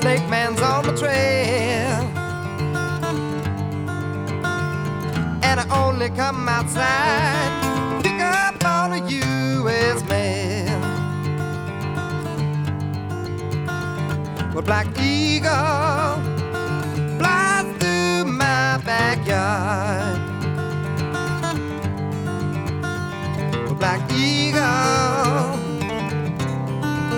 snake man's on the trail, and I only come outside, pick up on a U.S. mail. Well, Black Eagle flies through my backyard.